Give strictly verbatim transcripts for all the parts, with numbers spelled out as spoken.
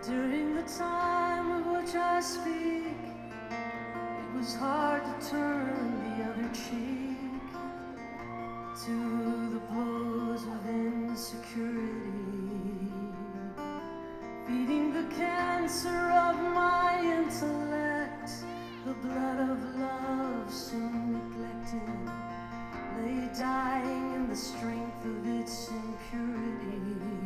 During the time of which I speak, it was hard to turn the other cheek to the blows of insecurity, feeding the cancer of my intellect. The blood of love soon neglected lay dying in the strength of its impurity.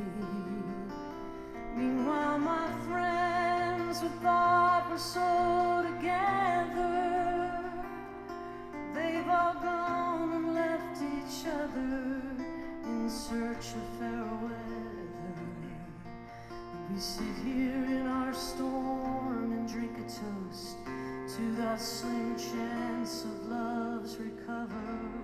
Meanwhile, my friends with thought were so together, they've all gone and left each other in search of fair weather. We sit here in our storm and drink a toast to the slim chance of love's recovery.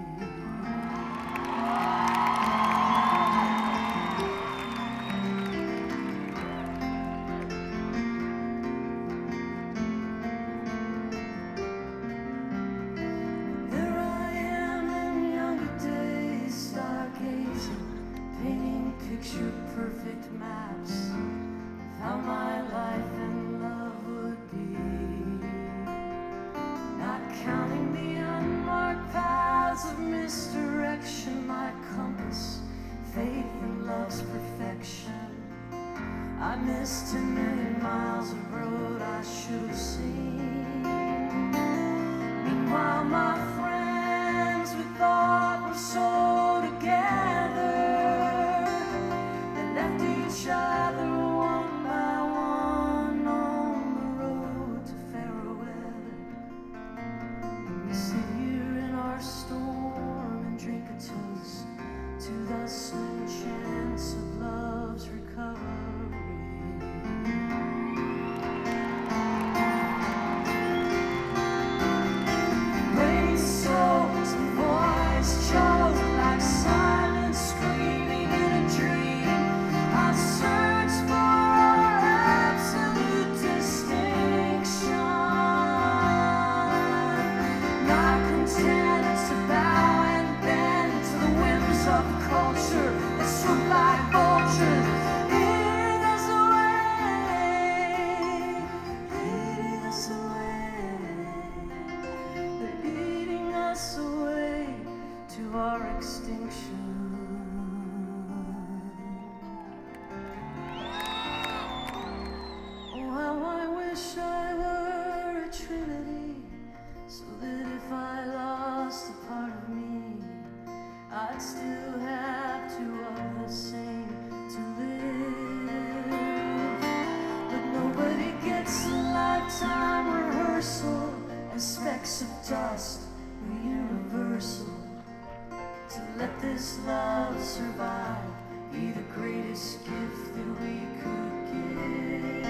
There I am in younger days, stargazing, painting picture-perfect maps of how my life and love would be, not counting the unmarked paths of misdirection, my compass, faith in love's perfection. I missed ten million miles of road I should have seen. Meanwhile, my friends with thought were so together, they left each other one by one on the road to fairer weather. We sit here in our storm and drink a toast to the slim chance of love's recovery. Raised souls and voice chose like silence screaming in a dream. I search for absolute distinction, not content to bow and bend to the whims of culture that swoop like vultures, leading us away, leading us away. They're leading us away to our extinction. Oh, how I wish I were a trinity, so that if I lost a part of me, I'd still have two of the same to live. But nobody gets a lifetime rehearsal, as specks of dust we're universal. To let this love survive, be the greatest gift that we could give.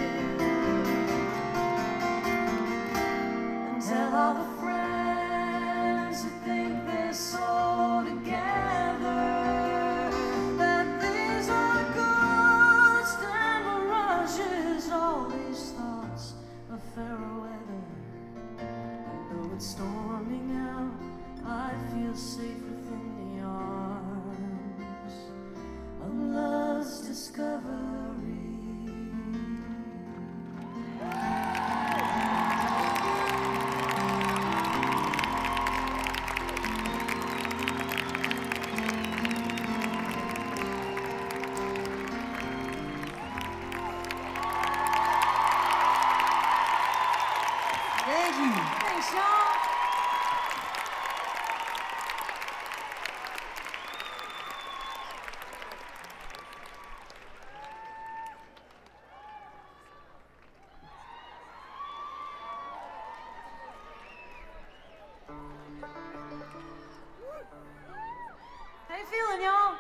And tell all the friends who think they're so together that these are ghosts and mirages, all these thoughts of fairer weather. And though it's storming out, I feel safe within the arms of love's discovery. Thank you. Thanks, y'all. How you feeling, y'all?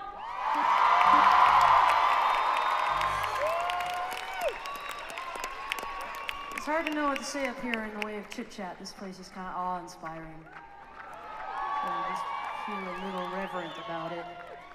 It's hard to know what to say up here in the way of chit-chat. This place is kind of awe-inspiring. So I just feel a little reverent about it.